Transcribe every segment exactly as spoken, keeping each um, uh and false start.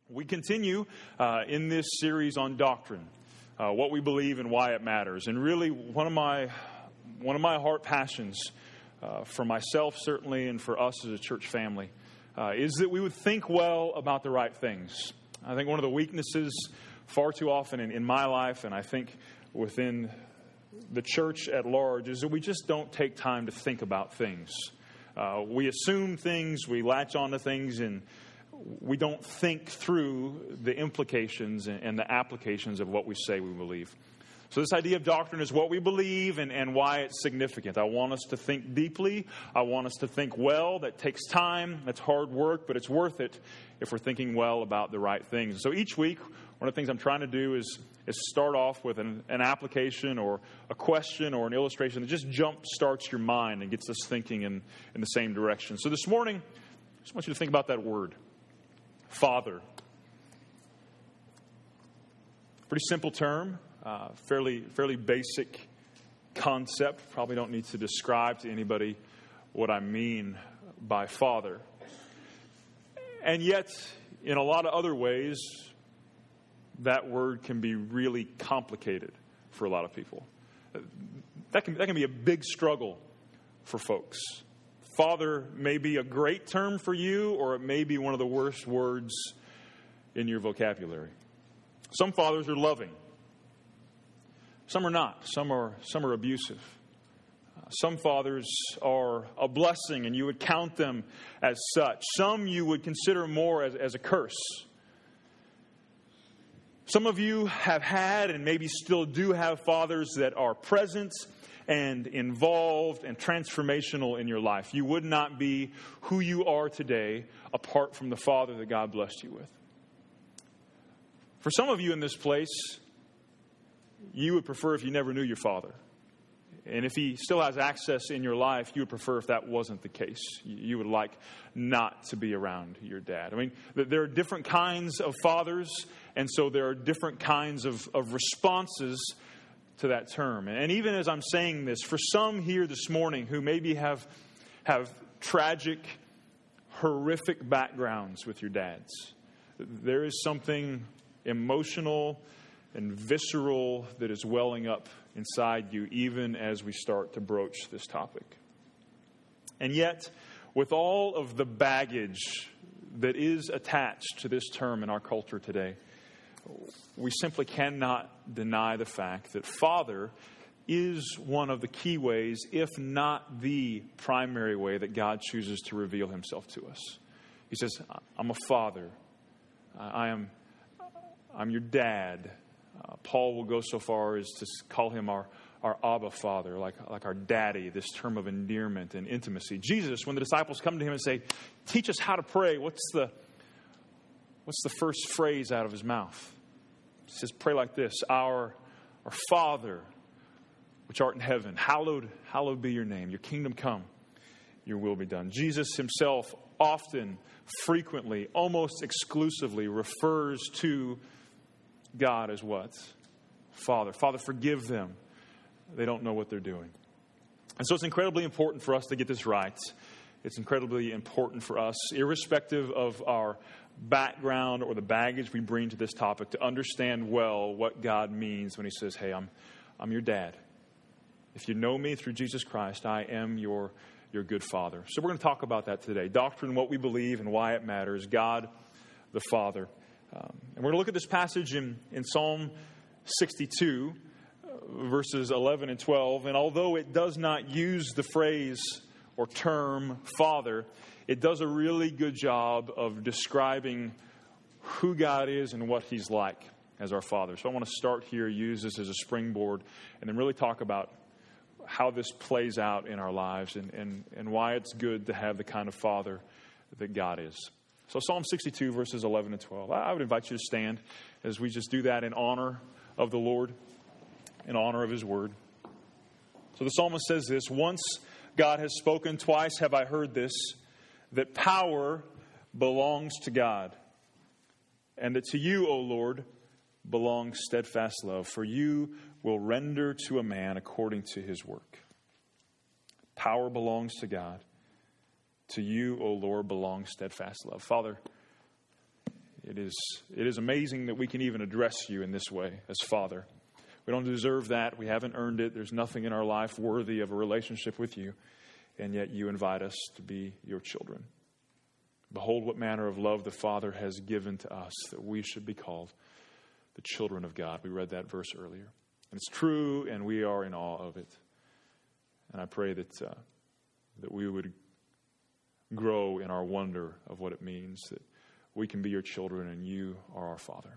We continue uh, in this series on doctrine, uh, what we believe and why it matters. And really, one of my one of my heart passions uh, for myself, certainly, and for us as a church family, uh, is that we would think well about the right things. I think one of the weaknesses far too often in, in my life, and I think within the church at large, is that we just don't take time to think about things. Uh, we assume things, we latch onto things, and we don't think through the implications and the applications of what we say we believe. So this idea of doctrine is what we believe and, and why it's significant. I want us to think deeply. I want us to think well. That takes time. That's hard work, but it's worth it if we're thinking well about the right things. So each week, one of the things I'm trying to do is, is start off with an, an application or a question or an illustration that just jump starts your mind and gets us thinking in, in the same direction. So this morning, I just want you to think about that word. Father. Pretty simple term, uh, fairly fairly basic concept. Probably don't need to describe to anybody what I mean by father. And yet, in a lot of other ways, that word can be really complicated for a lot of people. That can, that can be a big struggle for folks. Father may be a great term for you, or it may be one of the worst words in your vocabulary. Some fathers are loving. Some are not. Some are, some are abusive. Uh, some fathers are a blessing, and you would count them as such. Some you would consider more as, as a curse. Some of you have had and maybe still do have fathers that are present and involved and transformational in your life. You would not be who you are today apart from the Father that God blessed you with. For some of you in this place, you would prefer if you never knew your father. And if he still has access in your life, you would prefer if that wasn't the case. You would like not to be around your dad. I mean, there are different kinds of fathers, and so there are different kinds of, of responses to that term. And even as I'm saying this, for some here this morning who maybe have have tragic, horrific backgrounds with your dads, there is something emotional and visceral that is welling up inside you even as we start to broach this topic. And yet, with all of the baggage that is attached to this term in our culture today, we simply cannot deny the fact that father is one of the key ways, if not the primary way, that God chooses to reveal himself to us. He says, I'm a father. I am I'm your dad. Uh, Paul will go so far as to call him our, our Abba Father, like, like our daddy, this term of endearment and intimacy. Jesus, when the disciples come to him and say, teach us how to pray, what's the What's the first phrase out of his mouth? He says, pray like this, our, our Father, which art in heaven, hallowed, hallowed be your name. Your kingdom come, your will be done. Jesus himself often, frequently, almost exclusively refers to God as what? Father. Father, forgive them. They don't know what they're doing. And so it's incredibly important for us to get this right. It's incredibly important for us, irrespective of our background or the baggage we bring to this topic, to understand well what God means when he says, hey, I'm I'm your dad. If you know me through Jesus Christ, I am your, your good father. So we're going to talk about that today. Doctrine, what we believe and why it matters. God, the Father. Um, and we're going to look at this passage in, in Psalm sixty-two, uh, verses eleven and twelve. And although it does not use the phrase or term father, it does a really good job of describing who God is and what he's like as our Father. So I want to start here, use this as a springboard, and then really talk about how this plays out in our lives and, and, and why it's good to have the kind of Father that God is. So Psalm sixty-two, verses eleven and twelve. I would invite you to stand as we just do that in honor of the Lord, in honor of his word. So the psalmist says this, once God has spoken, twice have I heard this, that power belongs to God, and that to you, O Lord, belongs steadfast love, for you will render to a man according to his work. Power belongs to God. To you, O Lord, belongs steadfast love. Father, It is, it is amazing that we can even address you in this way as Father. We don't deserve that. We haven't earned it. There's nothing in our life worthy of a relationship with you. And yet you invite us to be your children. Behold what manner of love the Father has given to us, that we should be called the children of God. We read that verse earlier. And it's true, and we are in awe of it. And I pray that uh, that we would grow in our wonder of what it means that we can be your children and you are our Father.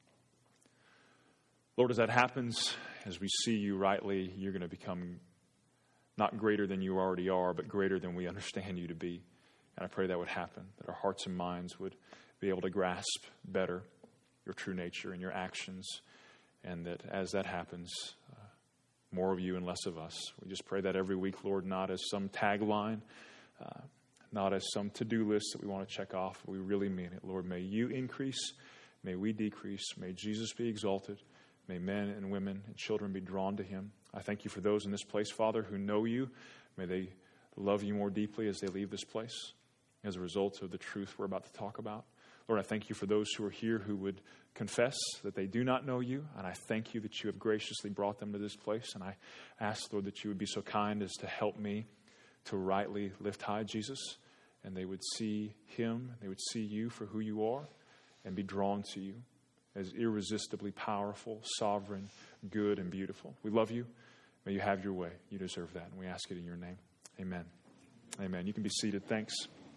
Lord, as that happens, as we see you rightly, you're going to become not greater than you already are, but greater than we understand you to be. And I pray that would happen, that our hearts and minds would be able to grasp better your true nature and your actions, and that as that happens, uh, more of you and less of us. We just pray that every week, Lord, not as some tagline, uh, not as some to-do list that we want to check off. We really mean it. Lord, may you increase, may we decrease, may Jesus be exalted, may men and women and children be drawn to him. I thank you for those in this place, Father, who know you. May they love you more deeply as they leave this place as a result of the truth we're about to talk about. Lord, I thank you for those who are here who would confess that they do not know you, and I thank you that you have graciously brought them to this place, and I ask, Lord, that you would be so kind as to help me to rightly lift high Jesus, and they would see him, they would see you for who you are, and be drawn to you as irresistibly powerful, sovereign, good, and beautiful. We love you. May you have your way. You deserve that, and we ask it in your name. Amen. Amen. You can be seated. Thanks.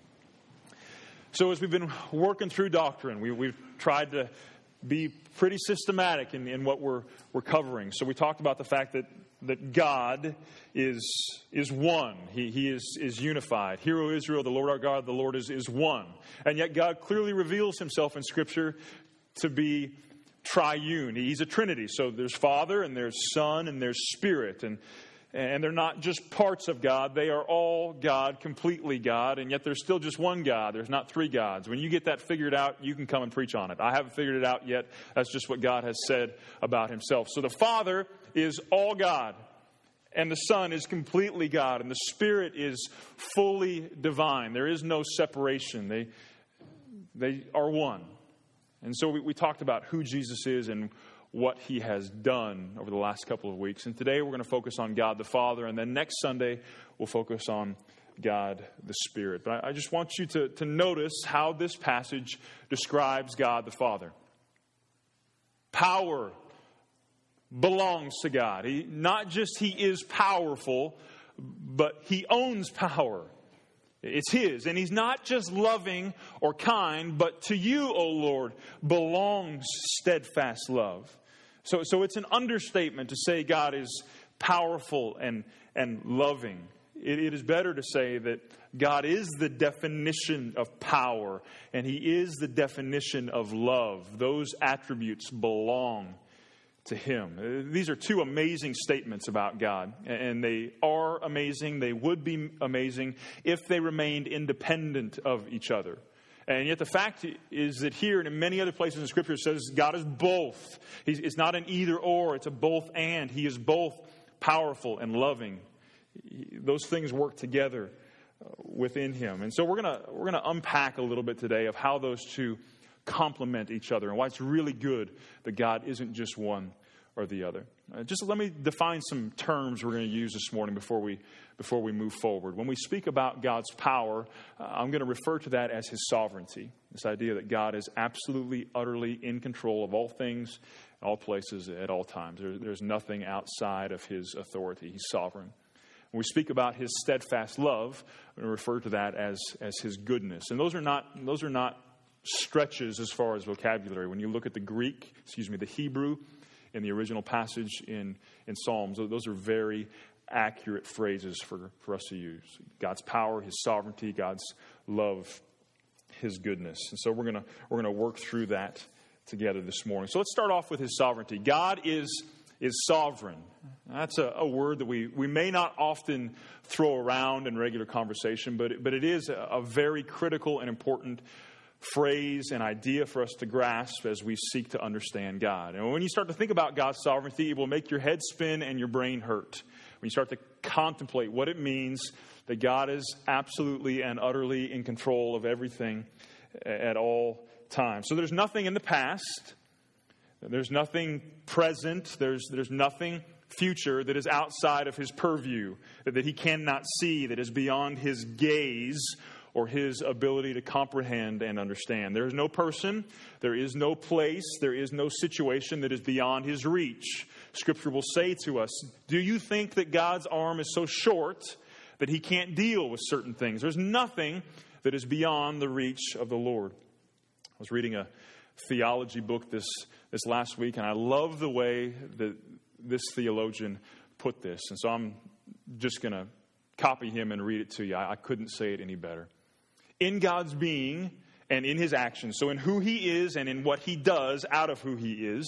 So as we've been working through doctrine, we, we've tried to be pretty systematic in, in what we're, we're covering. So we talked about the fact that that God is is one. He, he is, is unified. Hear, O Israel, the Lord our God, the Lord is, is one. And yet God clearly reveals himself in Scripture to be triune. He's a Trinity. So there's Father and there's Son and there's Spirit. And, and they're not just parts of God. They are all God, completely God. And yet there's still just one God. There's not three gods. When you get that figured out, you can come and preach on it. I haven't figured it out yet. That's just what God has said about himself. So the Father is all God, and the Son is completely God, and the Spirit is fully divine. There is no separation. They, they are one. And so we, we talked about who Jesus is and what he has done over the last couple of weeks. And today we're going to focus on God the Father, and then next Sunday we'll focus on God the Spirit. But I, I just want you to, to notice how this passage describes God the Father. Power belongs to God. He, not just he is powerful, but he owns power. It's his. And he's not just loving or kind, but to you, O Lord, belongs steadfast love. So, so it's an understatement to say God is powerful and, and loving. It, it is better to say that God is the definition of power, and he is the definition of love. Those attributes belong to him. These are two amazing statements about God, and they are amazing. They would be amazing if they remained independent of each other. And yet the fact is that here and in many other places in Scripture it says God is both. He's, it's not an either or, it's a both and. He is both powerful and loving. Those things work together within him. And so we're gonna we're gonna unpack a little bit today of how those two complement each other and why it's really good that God isn't just one or the other. Uh, just let me define some terms we're going to use this morning before we before we move forward. When we speak about God's power, uh, I'm going to refer to that as his sovereignty. This idea that God is absolutely, utterly in control of all things, all places, at all times. There, there's nothing outside of his authority. He's sovereign. When we speak about his steadfast love, I'm going to refer to that as as his goodness. And those are not those are not stretches as far as vocabulary. When you look at the Greek, excuse me, the Hebrew in the original passage in, in Psalms, those are very accurate phrases for, for us to use. God's power, his sovereignty, God's love, his goodness. And so we're gonna we're gonna work through that together this morning. So let's start off with his sovereignty. God is is sovereign. That's a, a word that we, we may not often throw around in regular conversation, but it, but it is a, a very critical and important phrase and idea for us to grasp as we seek to understand God. And when you start to think about God's sovereignty, it will make your head spin and your brain hurt. When you start to contemplate what it means that God is absolutely and utterly in control of everything at all time. So there's nothing in the past. There's nothing present. There's, there's nothing future that is outside of his purview, that, that he cannot see, that is beyond his gaze or his ability to comprehend and understand. There is no person, there is no place, there is no situation that is beyond his reach. Scripture will say to us, do you think that God's arm is so short that he can't deal with certain things? There's nothing that is beyond the reach of the Lord. I was reading a theology book this, this last week, and I love the way that this theologian put this. And so I'm just going to copy him and read it to you. I, I couldn't say it any better. In God's being and in his actions, so in who he is and in what he does out of who he is,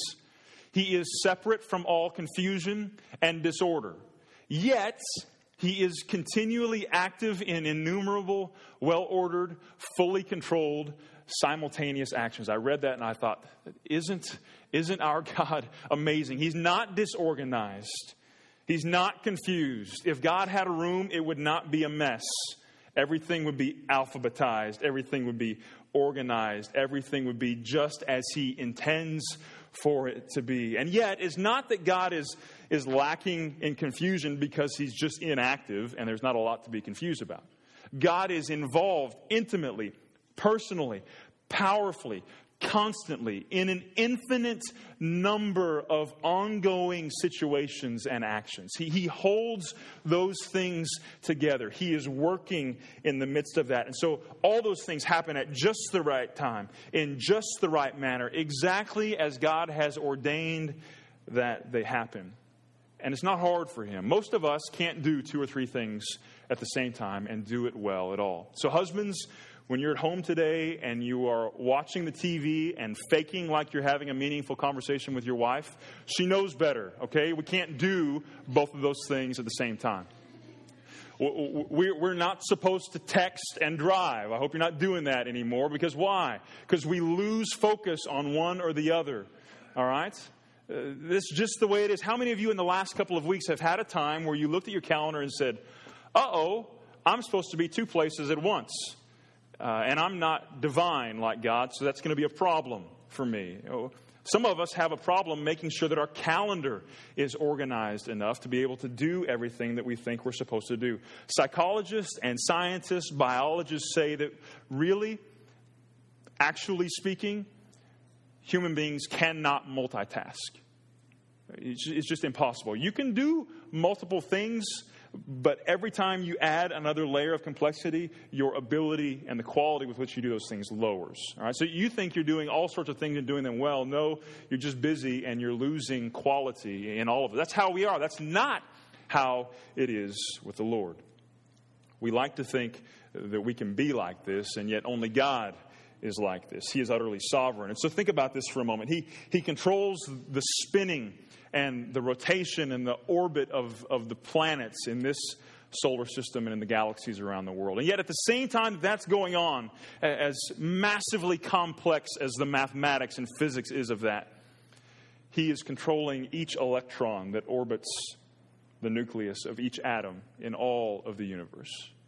he is separate from all confusion and disorder. Yet, he is continually active in innumerable, well-ordered, fully controlled, simultaneous actions. I read that and I thought, isn't, isn't our God amazing? He's not disorganized. He's not confused. If God had a room, it would not be a mess. Everything would be alphabetized. Everything would be organized. Everything would be just as he intends for it to be. And yet, it's not that God is, is lacking in confusion because he's just inactive and there's not a lot to be confused about. God is involved intimately, personally, powerfully, constantly in an infinite number of ongoing situations and actions. He, he holds those things together. He is working in the midst of that. And so all those things happen at just the right time, in just the right manner, exactly as God has ordained that they happen. And it's not hard for him. Most of us can't do two or three things at the same time and do it well at all. So husbands, when you're at home today and you are watching the T V and faking like you're having a meaningful conversation with your wife, she knows better, okay? We can't do both of those things at the same time. We're not supposed to text and drive. I hope you're not doing that anymore. Because why? Because we lose focus on one or the other, all right? Uh, this is just the way it is. How many of you in the last couple of weeks have had a time where you looked at your calendar and said, uh-oh, I'm supposed to be two places at once? Uh, and I'm not divine like God, so that's going to be a problem for me. You know, some of us have a problem making sure that our calendar is organized enough to be able to do everything that we think we're supposed to do. Psychologists and scientists, biologists say that really, actually speaking, human beings cannot multitask. It's just impossible. You can do multiple things, but every time you add another layer of complexity, your ability and the quality with which you do those things lowers. All right? So you think you're doing all sorts of things and doing them well. No, you're just busy and you're losing quality in all of it. That's how we are. That's not how it is with the Lord. We like to think that we can be like this, and yet only God is like this. He is utterly sovereign. And so think about this for a moment. He, he controls the spinning and the rotation and the orbit of, of the planets in this solar system and in the galaxies around the world. And yet at the same time that's going on, as massively complex as the mathematics and physics is of that, he is controlling each electron that orbits the nucleus of each atom in all of the universe.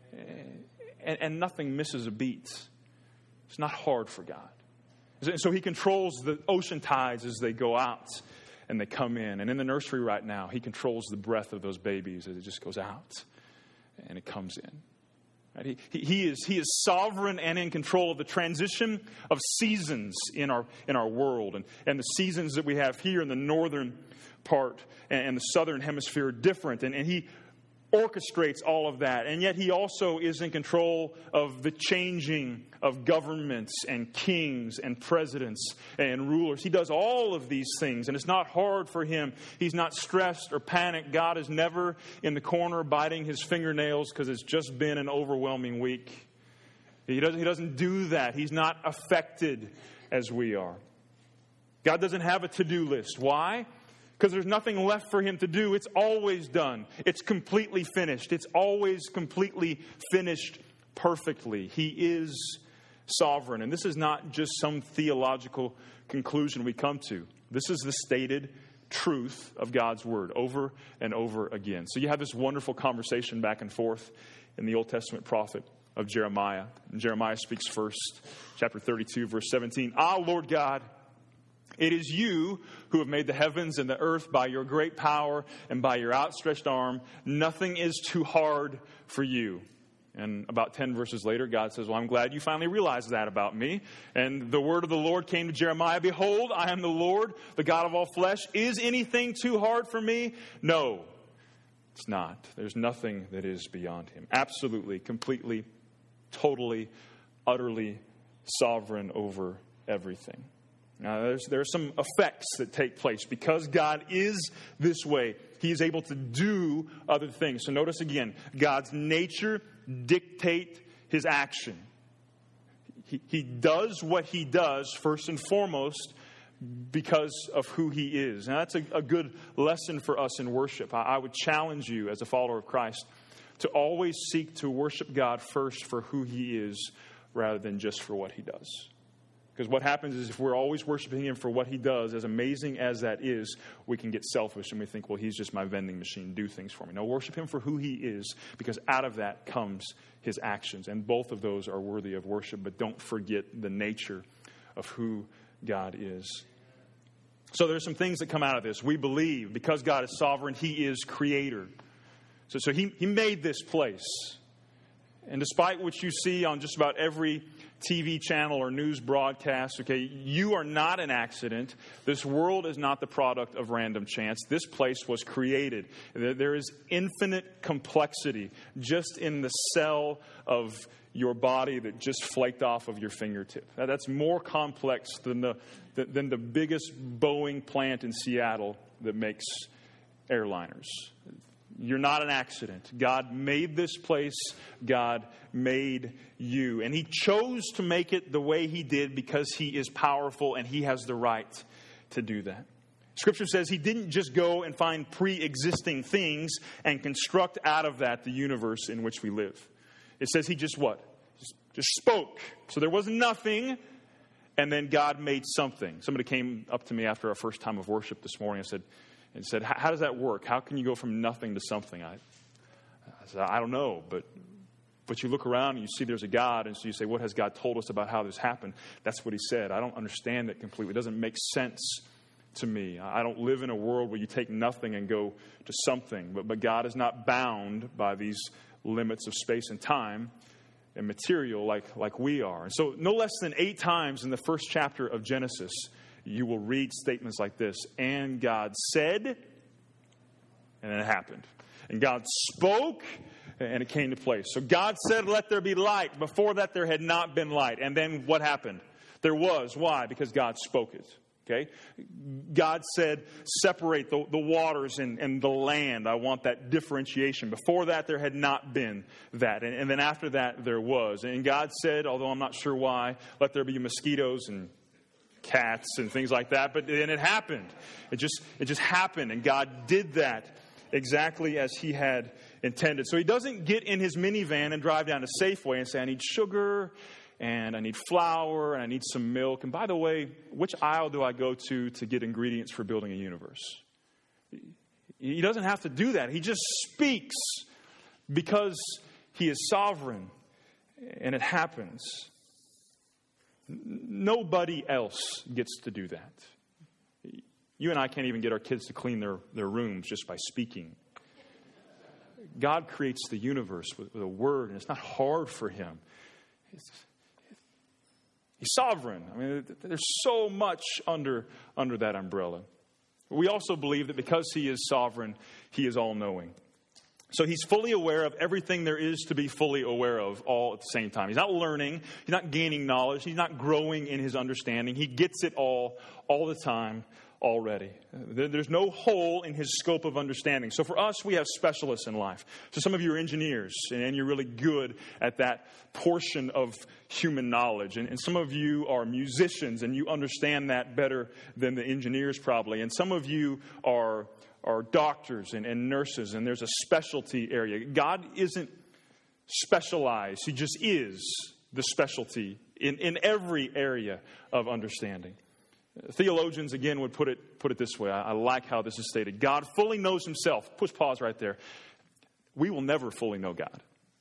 And, and nothing misses a beat. It's not hard for God. So he controls the ocean tides as they go out and they come in. And in the nursery right now, he controls the breath of those babies as it just goes out and it comes in. Right? He, he, is, he is sovereign and in control of the transition of seasons in our, in our world. And, and the seasons that we have here in the northern part and, and the southern hemisphere are different. And, and he orchestrates all of that. And yet he also is in control of the changing of governments and kings and presidents and rulers. He does all of these things, and it's not hard for him. He's not stressed or panicked. God is never in the corner biting his fingernails because it's just been an overwhelming week. He doesn't, he doesn't do that. He's not affected as we are. God doesn't have a to-do list. Why? Because there's nothing left for him to do. It's always done. It's completely finished. It's always completely finished perfectly. He is sovereign. And this is not just some theological conclusion we come to. This is the stated truth of God's word over and over again. So you have this wonderful conversation back and forth in the Old Testament prophet of Jeremiah. And Jeremiah speaks first, chapter thirty-two, verse seventeen. Ah, Lord God, it is you who have made the heavens and the earth by your great power and by your outstretched arm. Nothing is too hard for you. And about ten verses later, God says, well, I'm glad you finally realized that about me. And the word of the Lord came to Jeremiah. Behold, I am the Lord, the God of all flesh. Is anything too hard for me? No, it's not. There's nothing that is beyond him. Absolutely, completely, totally, utterly sovereign over everything. Now, there's, there are some effects that take place. Because God is this way, he is able to do other things. So notice again, God's nature dictate his action. He, he does what he does first and foremost because of who he is. Now, that's a, a good lesson for us in worship. I, I would challenge you as a follower of Christ to always seek to worship God first for who he is rather than just for what he does. Because what happens is if we're always worshiping him for what he does, as amazing as that is, we can get selfish and we think, well, he's just my vending machine. Do things for me. No, worship him for who he is, because out of that comes his actions. And both of those are worthy of worship, but don't forget the nature of who God is. So there's some things that come out of this. We believe because God is sovereign, he is creator. So, so he, he made this place. And despite what you see on just about every T V channel or news broadcast, okay, you are not an accident. This world is not the product of random chance. This place was created. There is infinite complexity just in the cell of your body that just flaked off of your fingertip. That's more complex than the, than the biggest Boeing plant in Seattle that makes airliners. You're not an accident. God made this place. God made you. And he chose to make it the way he did because he is powerful and he has the right to do that. Scripture says he didn't just go and find pre-existing things and construct out of that the universe in which we live. It says he just what? Just, just spoke. So there was nothing, and then God made something. Somebody came up to me after our first time of worship this morning and said, And said, how does that work? How can you go from nothing to something? I, I said, I don't know. But but you look around and you see there's a God. And so you say, what has God told us about how this happened? That's what he said. I don't understand it completely. It doesn't make sense to me. I don't live in a world where you take nothing and go to something. But, but God is not bound by these limits of space and time and material like, like we are. And so no less than eight times in the first chapter of Genesis, you will read statements like this. And God said, and then it happened. And God spoke, and it came to place. So God said, let there be light. Before that, there had not been light. And then what happened? There was. Why? Because God spoke it. Okay? God said, separate the, the waters and, and the land. I want that differentiation. Before that, there had not been that. And, and then after that, there was. And God said, although I'm not sure why, let there be mosquitoes and cats and things like that, but then it happened. It just it just happened, and God did that exactly as he had intended. So he doesn't get in his minivan and drive down to Safeway and say, I need sugar, and I need flour, and I need some milk. And by the way, which aisle do I go to to get ingredients for building a universe? He doesn't have to do that. He just speaks because he is sovereign, and it happens. Nobody else gets to do that. You and I can't even get our kids to clean their, their rooms just by speaking. God creates the universe with, with a word, and it's not hard for him. It's, he's sovereign. I mean, there's so much under, under that umbrella. We also believe that because he is sovereign, he is all-knowing. So he's fully aware of everything there is to be fully aware of all at the same time. He's not learning. He's not gaining knowledge. He's not growing in his understanding. He gets it all, all the time already. There's no hole in his scope of understanding. So for us, we have specialists in life. So some of you are engineers, and you're really good at that portion of human knowledge. And, and some of you are musicians, and you understand that better than the engineers probably. And some of you are... are doctors and, and nurses, and there's a specialty area. God isn't specialized. He just is the specialty in, in every area of understanding. Theologians, again, would put it put it this way. I, I like how this is stated. God fully knows himself. Push pause right there. We will never fully know God.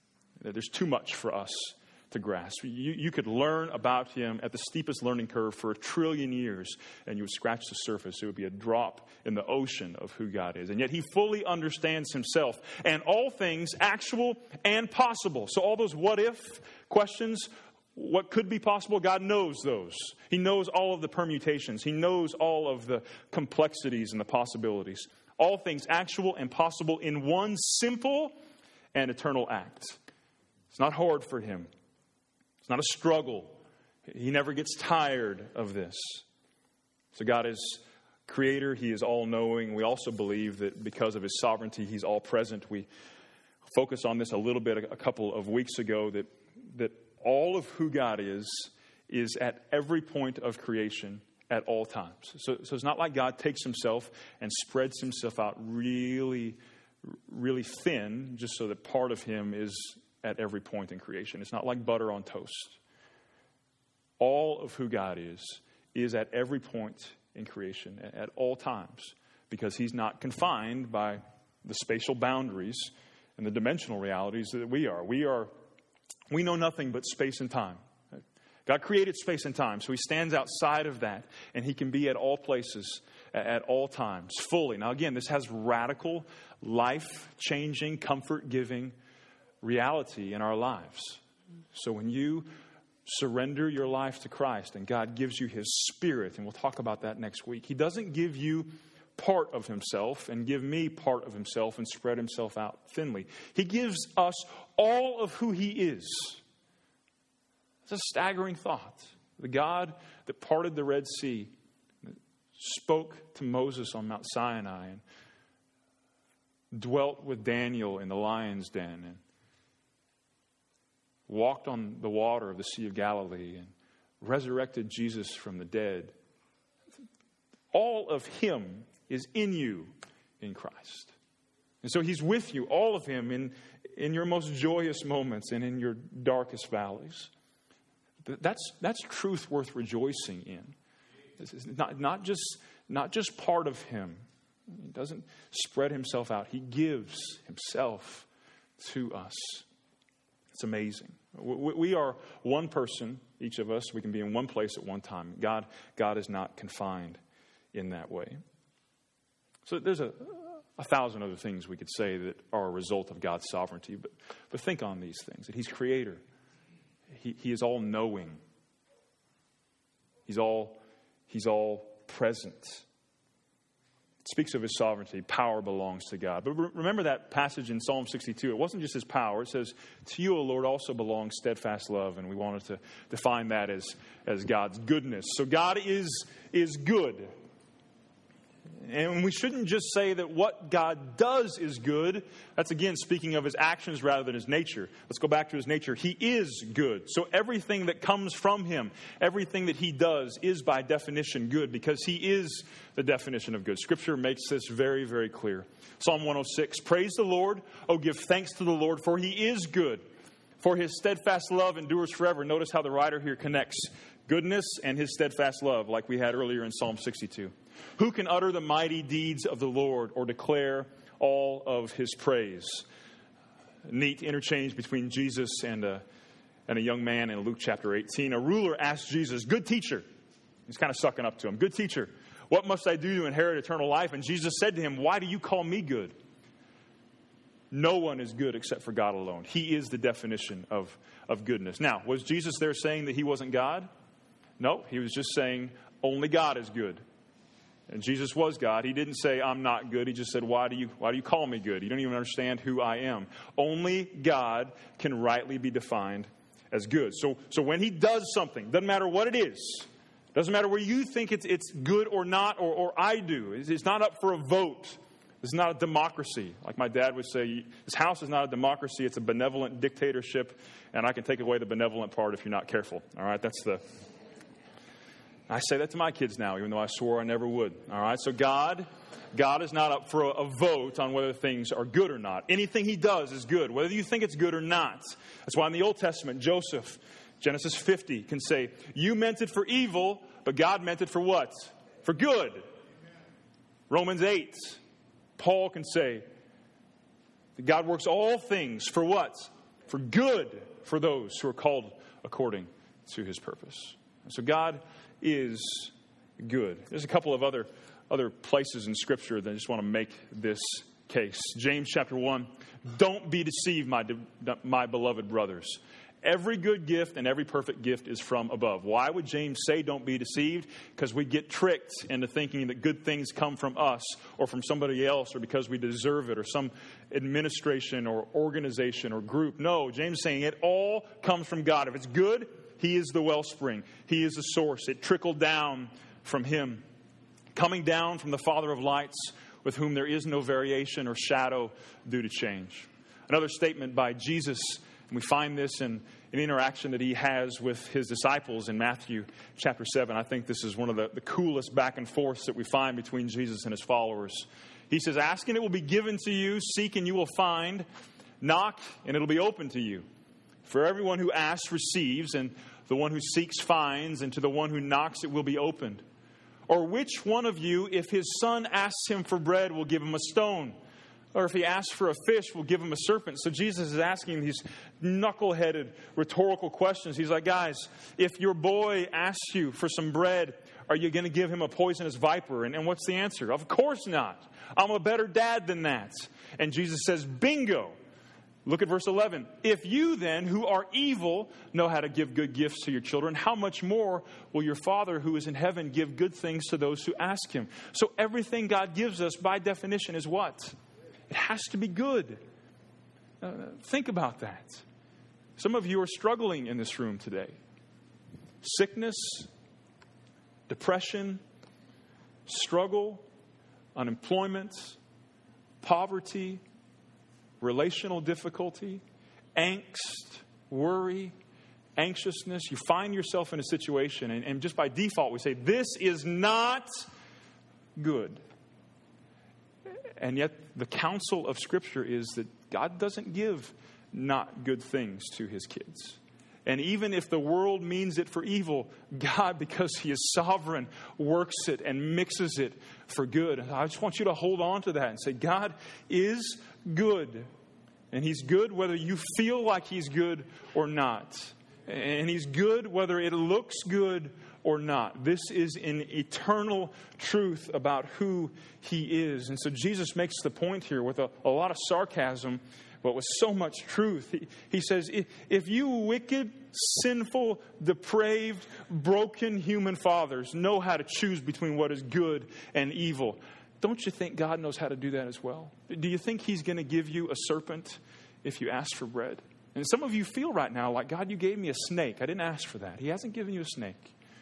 There's too much for us to grasp. You, you could learn about him at the steepest learning curve for a trillion years, and you would scratch the surface. It would be a drop in the ocean of who God is. And yet he fully understands himself and all things actual and possible. So all those what if questions, what could be possible, God knows those. He knows all of the permutations. He knows all of the complexities and the possibilities. All things actual and possible in one simple and eternal act. It's not hard for him. It's not a struggle. He never gets tired of this. So God is creator. He is all-knowing. We also believe that because of his sovereignty, he's all-present. We focused on this a little bit a couple of weeks ago, that, that all of who God is, is at every point of creation at all times. So, so it's not like God takes himself and spreads himself out really, really thin, just so that part of him is at every point in creation. It's not like butter on toast. All of who God is, is at every point in creation, at all times, because he's not confined by the spatial boundaries and the dimensional realities that we are. We are, we know nothing but space and time. God created space and time, so he stands outside of that, and he can be at all places, at all times, fully. Now again, this has radical, life-changing, comfort-giving reality in our lives. So when you surrender your life to Christ and God gives you his Spirit, and we'll talk about that next week, he doesn't give you part of himself and give me part of himself and spread himself out thinly. He gives us all of who he is. It's a staggering thought. The God that parted the Red Sea, spoke to Moses on Mount Sinai, and dwelt with Daniel in the lion's den, and walked on the water of the Sea of Galilee, and resurrected Jesus from the dead. All of him is in you in Christ. And so he's with you, all of him, in, in your most joyous moments and in your darkest valleys. That's, that's truth worth rejoicing in. This is not, not, just, not just part of him. He doesn't spread himself out. He gives himself to us. It's amazing. We are one person, each of us. We can be in one place at one time. God, God is not confined in that way. So there's a, a thousand other things we could say that are a result of God's sovereignty. But, but think on these things. That he's creator. He, he is all-knowing. He's all, he's all present. It speaks of his sovereignty. Power belongs to God. But re- remember that passage in Psalm sixty-two. It wasn't just his power. It says, to you, O Lord, also belongs steadfast love. And we wanted to define that as, as God's goodness. So God is, is good. And we shouldn't just say that what God does is good. That's, again, speaking of his actions rather than his nature. Let's go back to his nature. He is good. So everything that comes from him, everything that he does is by definition good, because he is the definition of good. Scripture makes this very, very clear. Psalm one oh six, praise the Lord. Oh, give thanks to the Lord, for he is good. For his steadfast love endures forever. Notice how the writer here connects goodness and his steadfast love, like we had earlier in Psalm sixty-two. Who can utter the mighty deeds of the Lord or declare all of his praise? Neat interchange between Jesus and a, and a young man in Luke chapter eighteen. A ruler asked Jesus, good teacher. He's kind of sucking up to him. Good teacher, what must I do to inherit eternal life? And Jesus said to him, why do you call me good? No one is good except for God alone. He is the definition of, of goodness. Now, was Jesus there saying that he wasn't God? No, he was just saying only God is good. And Jesus was God. He didn't say, I'm not good. He just said, why do you why do you call me good? You don't even understand who I am. Only God can rightly be defined as good. So, so when he does something, doesn't matter what it is, doesn't matter where you think it's, it's good or not, or, or I do. It's, it's not up for a vote. This is not a democracy. Like my dad would say, this house is not a democracy. It's a benevolent dictatorship. And I can take away the benevolent part if you're not careful. All right, that's the... I say that to my kids now, even though I swore I never would. All right, so God, God is not up for a, a vote on whether things are good or not. Anything he does is good, whether you think it's good or not. That's why in the Old Testament, Joseph, Genesis fifty, can say, you meant it for evil, but God meant it for what? For good. Romans eight, Paul can say, that God works all things for what? for good for those who are called according to his purpose. And so God is good. There's a couple of other, other places in Scripture that I just want to make this case. James chapter one, don't be deceived, my, my beloved brothers. Every good gift and every perfect gift is from above. Why would James say don't be deceived? Because we get tricked into thinking that good things come from us or from somebody else or because we deserve it or some administration or organization or group. No, James is saying it all comes from God. If it's good, he is the wellspring. He is the source. It trickled down from him, coming down from the Father of lights, with whom there is no variation or shadow due to change. Another statement by Jesus, and we find this in an interaction that he has with his disciples in Matthew chapter seven. I think this is one of the, the coolest back and forths that we find between Jesus and his followers. He says, ask and it will be given to you, seek and you will find, knock and it'll be open to you. For everyone who asks receives, and the one who seeks finds, and to the one who knocks it will be opened. Or which one of you, if his son asks him for bread, will give him a stone? Or if he asks for a fish, will give him a serpent? So Jesus is asking these knuckle-headed rhetorical questions. He's like, guys, if your boy asks you for some bread, are you going to give him a poisonous viper? And, and what's the answer? Of course not. I'm a better dad than that. And Jesus says, bingo. Look at verse eleven. If you then, who are evil, know how to give good gifts to your children, how much more will your Father who is in heaven give good things to those who ask him? So everything God gives us, by definition, is what? It has to be good. Uh, think about that. Some of you are struggling in this room today. Sickness, depression, struggle, unemployment, poverty, relational difficulty, angst, worry, anxiousness. You find yourself in a situation, and, and just by default we say, this is not good. And yet the counsel of Scripture is that God doesn't give not good things to his kids. And even if the world means it for evil, God, because he is sovereign, works it and mixes it for good. And I just want you to hold on to that and say, God is good. And he's good whether you feel like he's good or not. And he's good whether it looks good or not. This is an eternal truth about who he is. And so Jesus makes the point here with a, a lot of sarcasm, but with so much truth. He, he says, if you wicked, sinful, depraved, broken human fathers know how to choose between what is good and evil, don't you think God knows how to do that as well? Do you think he's going to give you a serpent if you ask for bread? And some of you feel right now like, God, you gave me a snake. I didn't ask for that. He hasn't given you a snake.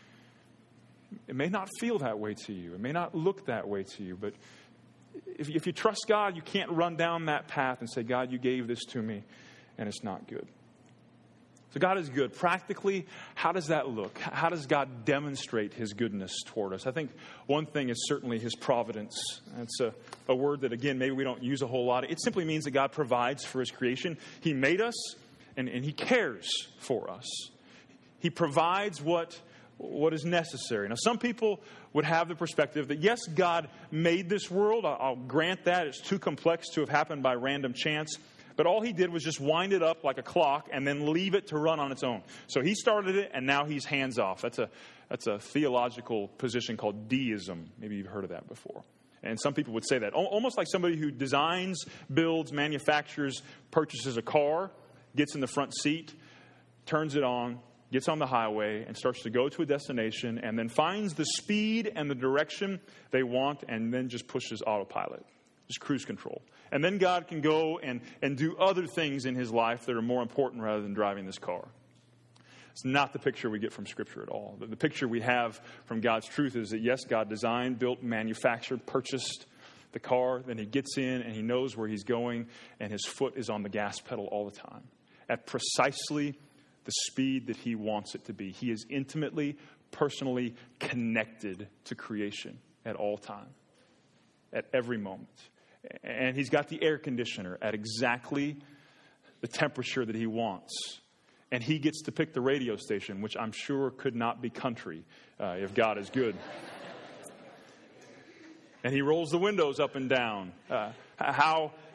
It may not feel that way to you. It may not look that way to you. But if, if you trust God, you can't run down that path and say, God, you gave this to me, and it's not good. So God is good. Practically, how does that look? How does God demonstrate his goodness toward us? I think one thing is certainly his providence. That's a, a word that, again, maybe we don't use a whole lot. It simply means that God provides for his creation. He made us, and, and he cares for us. He provides what... what is necessary. Now, some people would have the perspective that, yes, God made this world. I'll grant that. It's too complex to have happened by random chance. But all he did was just wind it up like a clock and then leave it to run on its own. So he started it, and now he's hands off. That's a, that's a theological position called deism. Maybe you've heard of that before. And some people would say that. Almost like somebody who designs, builds, manufactures, purchases a car, gets in the front seat, turns it on, gets on the highway and starts to go to a destination and then finds the speed and the direction they want and then just pushes autopilot, just cruise control. And then God can go and, and do other things in his life that are more important rather than driving this car. It's not the picture we get from Scripture at all. The, the picture we have from God's truth is that, yes, God designed, built, manufactured, purchased the car. Then he gets in and he knows where he's going, and his foot is on the gas pedal all the time at precisely the speed that he wants it to be. He is intimately, personally connected to creation at all time, at every moment. And he's got the air conditioner at exactly the temperature that he wants. And he gets to pick the radio station, which I'm sure could not be country uh, if God is good. And he rolls the windows up and down. Uh, how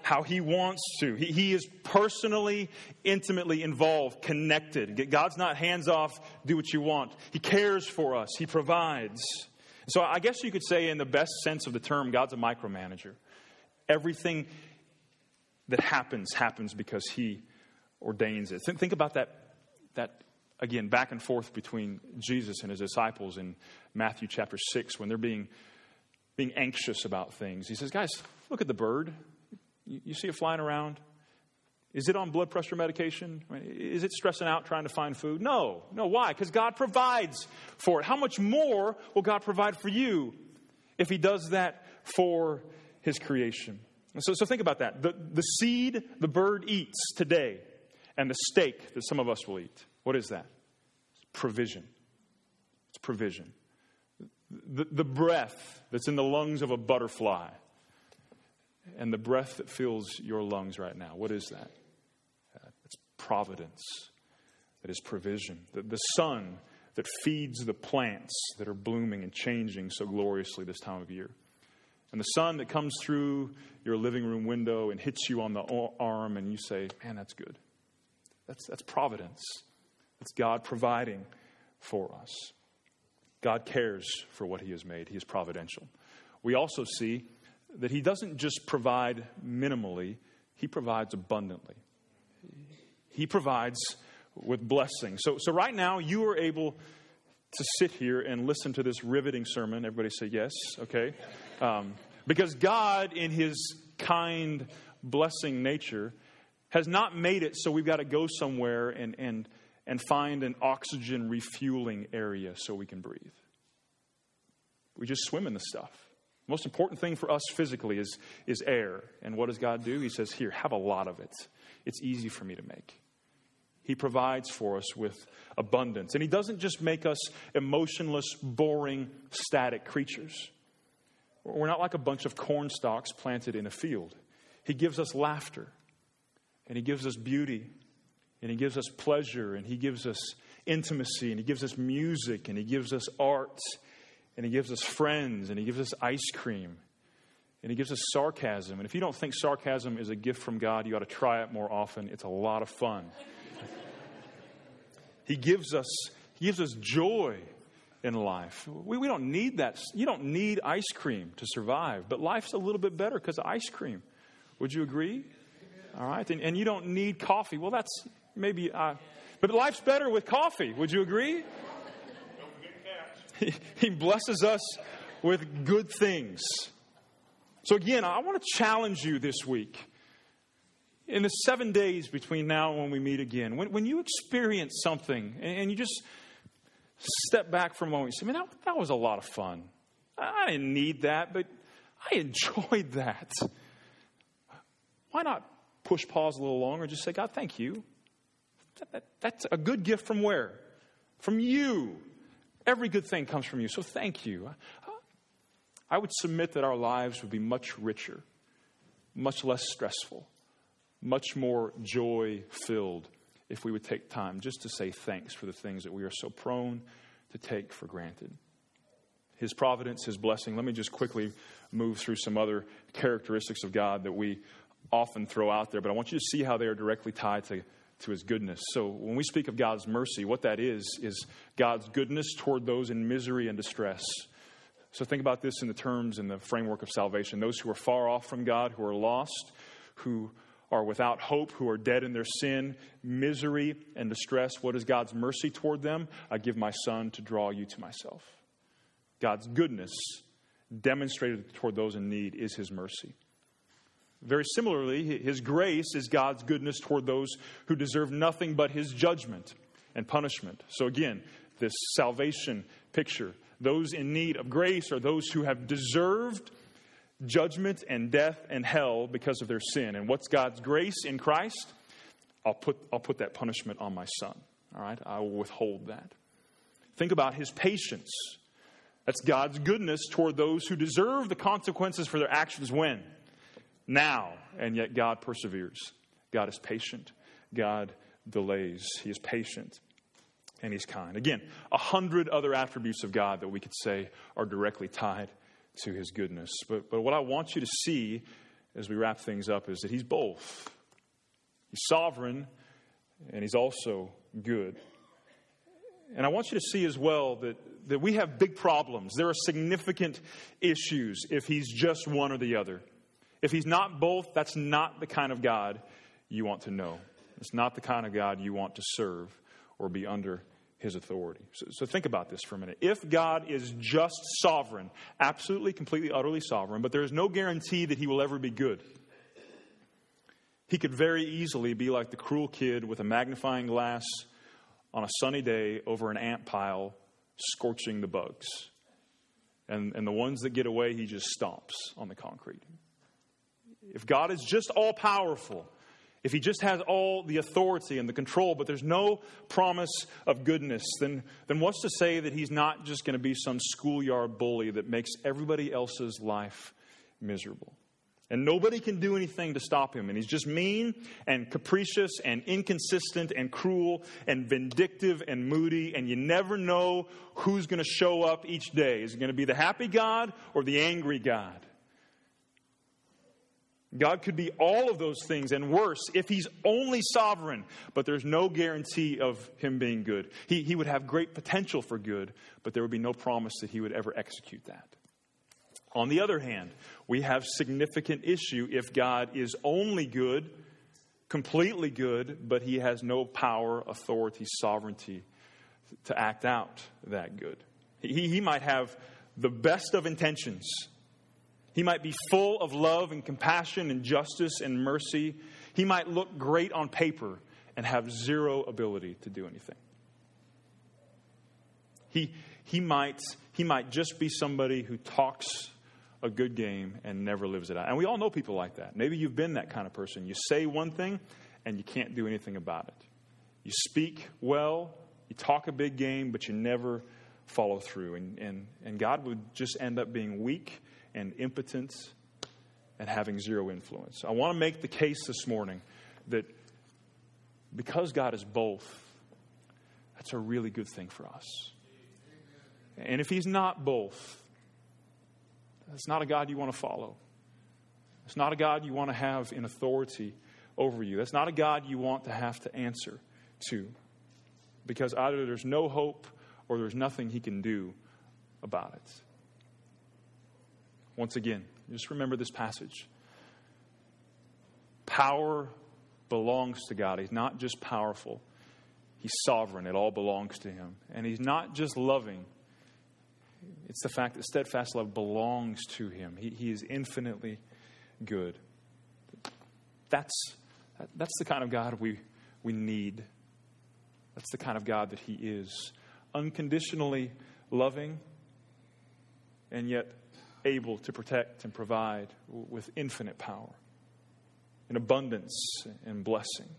how he wants to. He, he is personally, intimately involved, connected. God's not hands off, do what you want. He cares for us. He provides. So I guess you could say, in the best sense of the term, God's a micromanager. Everything that happens, happens because he ordains it. Think, think about that, that, again, back and forth between Jesus and his disciples in Matthew chapter six, when they're being, being anxious about things. He says, guys, look at the bird. You, you see it flying around? Is it on blood pressure medication? I mean, is it stressing out trying to find food? No. No, why? Because God provides for it. How much more will God provide for you if he does that for his creation? So, so think about that. The, the seed the bird eats today and the steak that some of us will eat. What is that? It's provision. It's provision. The, the breath that's in the lungs of a butterfly and the breath that fills your lungs right now. What is that? Uh, it's providence. That is provision. The, the sun that feeds the plants that are blooming and changing so gloriously this time of year. And the sun that comes through your living room window and hits you on the arm and you say, man, that's good. That's, that's providence. That's God providing for us. God cares for what he has made. He is providential. We also see that he doesn't just provide minimally, he provides abundantly. He provides with blessing. So, so right now you are able to sit here and listen to this riveting sermon. Everybody say yes, okay? Um, because God, in his kind, blessing nature, has not made it so we've got to go somewhere and, and, and find an oxygen refueling area so we can breathe. We just swim in the stuff. The most important thing for us physically is, is air. And what does God do? He says, here, have a lot of it. It's easy for me to make. He provides for us with abundance. And he doesn't just make us emotionless, boring, static creatures. We're not like a bunch of corn stalks planted in a field. He gives us laughter. And he gives us beauty. And he gives us pleasure. And he gives us intimacy. And he gives us music. And he gives us art. And he gives us friends. And he gives us ice cream. And he gives us sarcasm. And if you don't think sarcasm is a gift from God, you ought to try it more often. It's a lot of fun. He gives us, he gives us joy in life. We, we don't need that. You don't need ice cream to survive. But life's a little bit better because of ice cream. Would you agree? All right. And, and you don't need coffee. Well, that's maybe... Uh, but life's better with coffee. Would you agree? He, he blesses us with good things. So again, I want to challenge you this week. In the seven days between now and when we meet again, when, when you experience something and, and you just step back for a moment, you say, man, that, that was a lot of fun. I didn't need that, but I enjoyed that. Why not push pause a little longer and just say, God, thank you. That, that, that's a good gift from where? From you. Every good thing comes from you, so thank you. I would submit that our lives would be much richer, much less stressful, much more joy-filled if we would take time just to say thanks for the things that we are so prone to take for granted. His providence, his blessing. Let me just quickly move through some other characteristics of God that we often throw out there, but I want you to see how they are directly tied to, to his goodness. So when we speak of God's mercy, what that is, is God's goodness toward those in misery and distress. So think about this in the terms and the framework of salvation. Those who are far off from God, who are lost, who are without hope, who are dead in their sin, misery and distress. What is God's mercy toward them? I give my son to draw you to myself. God's goodness demonstrated toward those in need is his mercy. Very similarly, his grace is God's goodness toward those who deserve nothing but his judgment and punishment. So again, this salvation picture. Those in need of grace are those who have deserved judgment and death and hell because of their sin. And what's God's grace in Christ? I'll put, I'll put that punishment on my son. All right? I will withhold that. Think about his patience. That's God's goodness toward those who deserve the consequences for their actions when? Now. And yet God perseveres. God is patient. God delays. He is patient. And he's kind. Again, a hundred other attributes of God that we could say are directly tied to his goodness. But, but what I want you to see as we wrap things up is that he's both. He's sovereign, and he's also good. And I want you to see as well that, that we have big problems. There are significant issues if he's just one or the other. If he's not both, that's not the kind of God you want to know. It's not the kind of God you want to serve or be under his authority. So, so think about this for a minute. If God is just sovereign, absolutely, completely, utterly sovereign, but there is no guarantee that he will ever be good. He could very easily be like the cruel kid with a magnifying glass on a sunny day over an ant pile, scorching the bugs. And, and the ones that get away, he just stomps on the concrete. If God is just all-powerful, if he just has all the authority and the control, but there's no promise of goodness, then, then what's to say that he's not just going to be some schoolyard bully that makes everybody else's life miserable? And nobody can do anything to stop him. And he's just mean and capricious and inconsistent and cruel and vindictive and moody. And you never know who's going to show up each day. Is it going to be the happy God or the angry God? God could be all of those things and worse if he's only sovereign, but there's no guarantee of him being good. He, he would have great potential for good, but there would be no promise that he would ever execute that. On the other hand, we have significant issue if God is only good, completely good, but he has no power, authority, sovereignty to act out that good. He, he might have the best of intentions. He might be full of love and compassion and justice and mercy. He might look great on paper and have zero ability to do anything. He, he, might, he might just be somebody who talks a good game and never lives it out. And we all know people like that. Maybe you've been that kind of person. You say one thing and you can't do anything about it. You speak well, you talk a big game, but you never follow through. And, and, and God would just end up being weak and impotent and having zero influence. I want to make the case this morning that because God is both, that's a really good thing for us. And if he's not both, it's not a God you want to follow. It's not a God you want to have in authority over you. That's not a God you want to have to answer to. Because either there's no hope or there's nothing he can do about it. Once again, just remember this passage. Power belongs to God. He's not just powerful. He's sovereign. It all belongs to him. And he's not just loving. It's the fact that steadfast love belongs to him. He, he is infinitely good. That's, that's the kind of God we, we need. That's the kind of God that he is. Unconditionally loving, and yet able to protect and provide with infinite power, in abundance and blessing.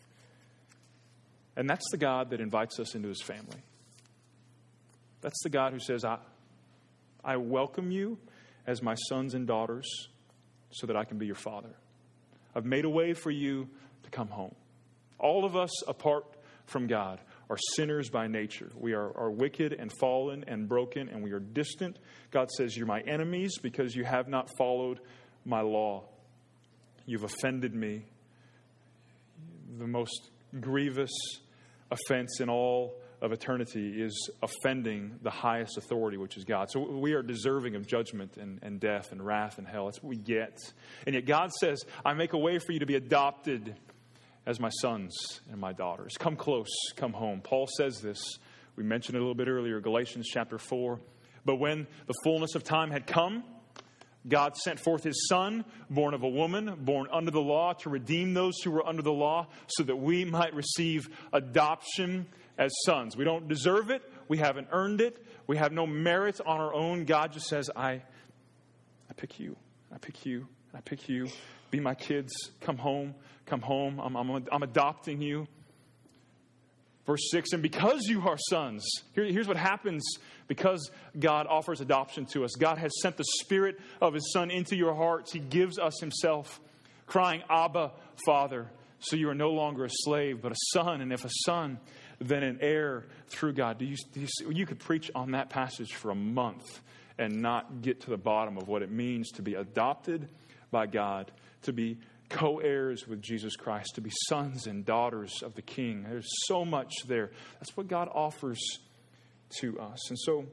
And that's the God that invites us into his family. That's the God who says, I, I welcome you as my sons and daughters so that I can be your father. I've made a way for you to come home. All of us, apart from God, are sinners by nature. We are, are wicked and fallen and broken, and we are distant. God says, you're my enemies because you have not followed my law. You've offended me. The most grievous offense in all of eternity is offending the highest authority, which is God. So we are deserving of judgment and, and death and wrath and hell. That's what we get. And yet God says, I make a way for you to be adopted as my sons and my daughters. Come close, come home. Paul says this. We mentioned it a little bit earlier, Galatians chapter four. But when the fullness of time had come, God sent forth his Son, born of a woman, born under the law, to redeem those who were under the law, so that we might receive adoption as sons. We don't deserve it. We haven't earned it. We have no merit on our own. God just says, I, I pick you. I pick you. I pick you. Be my kids. Come home. Come home. I'm, I'm, I'm adopting you. Verse six, and because you are sons, here, here's what happens because God offers adoption to us. God has sent the Spirit of his Son into your hearts. He gives us himself, crying, Abba, Father. So you are no longer a slave, but a son. And if a son, then an heir through God. Do you, do you, you could preach on that passage for a month and not get to the bottom of what it means to be adopted by God, to be co-heirs with Jesus Christ, to be sons and daughters of the King. There's so much there. That's what God offers to us. And so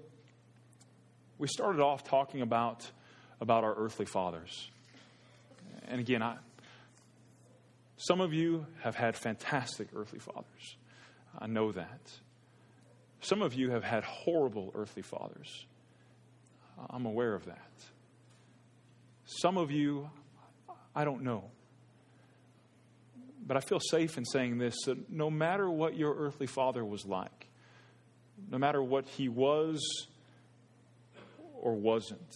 we started off talking about, about our earthly fathers. And again, I, some of you have had fantastic earthly fathers. I know that. Some of you have had horrible earthly fathers. I'm aware of that. Some of you, I don't know. But I feel safe in saying this, that no matter what your earthly father was like, no matter what he was or wasn't,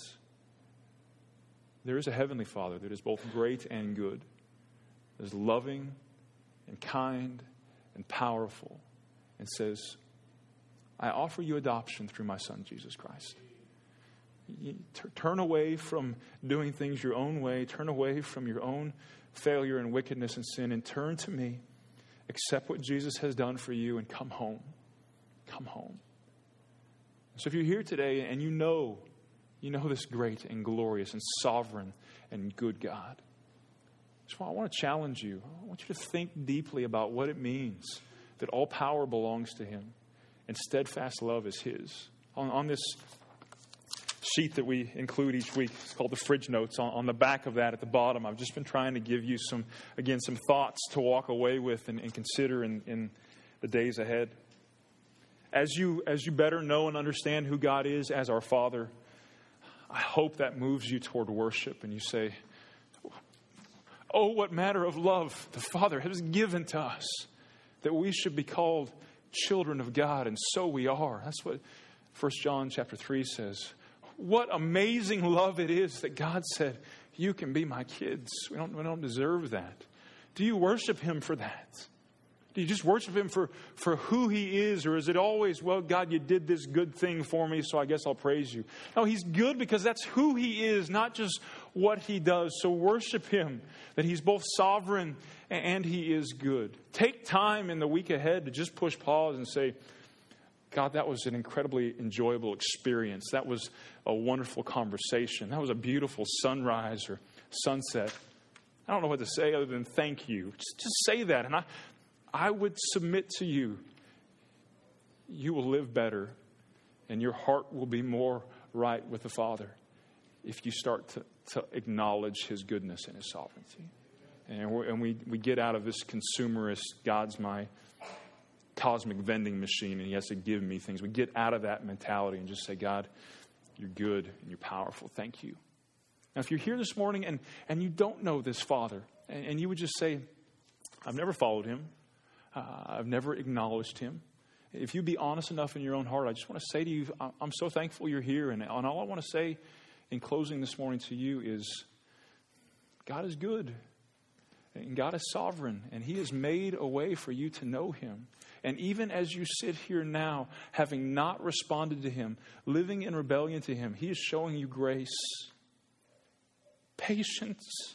there is a heavenly Father that is both great and good, that is loving and kind and powerful, and says, I offer you adoption through my Son, Jesus Christ. You t- turn away from doing things your own way. Turn away from your own failure and wickedness and sin, and turn to me. Accept what Jesus has done for you and come home. Come home. So if you're here today and you know, you know this great and glorious and sovereign and good God, so I want to challenge you. I want you to think deeply about what it means that all power belongs to Him and steadfast love is His. On, on this sheet that we include each week, it's called the Fridge Notes. On, on the back of that at the bottom, I've just been trying to give you some, again, some thoughts to walk away with and, and consider in, in the days ahead. As you, as you better know and understand who God is as our Father, I hope that moves you toward worship and you say, oh, what manner of love the Father has given to us, that we should be called children of God, and so we are. That's what First John chapter three says. What amazing love it is that God said, you can be my kids. We don't, we don't deserve that. Do you worship Him for that? Do you just worship Him for, for who He is? Or is it always, well, God, you did this good thing for me, so I guess I'll praise you. No, He's good because that's who He is, not just what He does. So worship Him, that He's both sovereign and He is good. Take time in the week ahead to just push pause and say, God, that was an incredibly enjoyable experience. That was a wonderful conversation. That was a beautiful sunrise or sunset. I don't know what to say other than thank you. Just, just say that. And I, I would submit to you, you will live better and your heart will be more right with the Father if you start to, to acknowledge His goodness and His sovereignty. And, we're, and we, we get out of this consumerist, God's my cosmic vending machine and He has to give me things. We get out of that mentality and just say, God, you're good and you're powerful. Thank you. Now, if you're here this morning and, and you don't know this Father, and, and you would just say, I've never followed Him. Uh, I've never acknowledged Him. If you'd be honest enough in your own heart, I just want to say to you, I'm so thankful you're here. And, and all I want to say in closing this morning to you is, God is good. And God is sovereign. And He has made a way for you to know Him. And even as you sit here now, having not responded to Him, living in rebellion to Him, He is showing you grace, patience,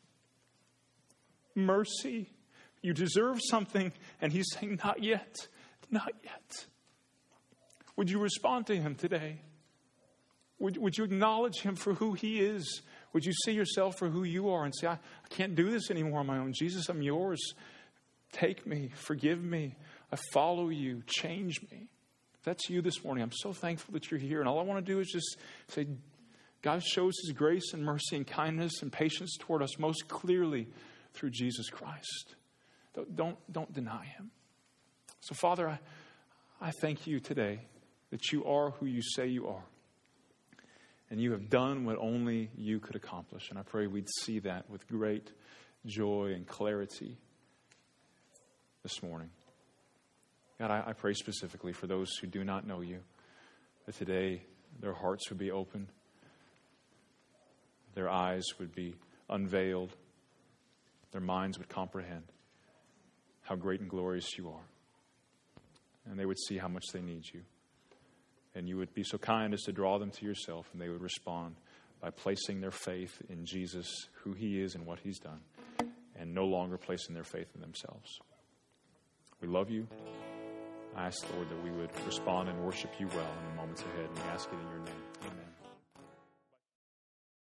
mercy. You deserve something, and He's saying, not yet, not yet. Would you respond to Him today? Would, would you acknowledge Him for who He is? Would you see yourself for who you are and say, I, I can't do this anymore on my own. Jesus, I'm yours. Take me, forgive me. I follow you, change me. If that's you this morning, I'm so thankful that you're here. And all I want to do is just say, God shows His grace and mercy and kindness and patience toward us most clearly through Jesus Christ. Don't, don't deny Him. So, Father, I, I thank you today that you are who you say you are. And you have done what only you could accomplish. And I pray we'd see that with great joy and clarity this morning. God, I, I pray specifically for those who do not know you, that today their hearts would be opened, their eyes would be unveiled, their minds would comprehend how great and glorious you are. And they would see how much they need you. And you would be so kind as to draw them to yourself, and they would respond by placing their faith in Jesus, who He is and what He's done, and no longer placing their faith in themselves. We love you. I ask, Lord, that we would respond and worship you well in the moments ahead, and we ask it in your name. Amen.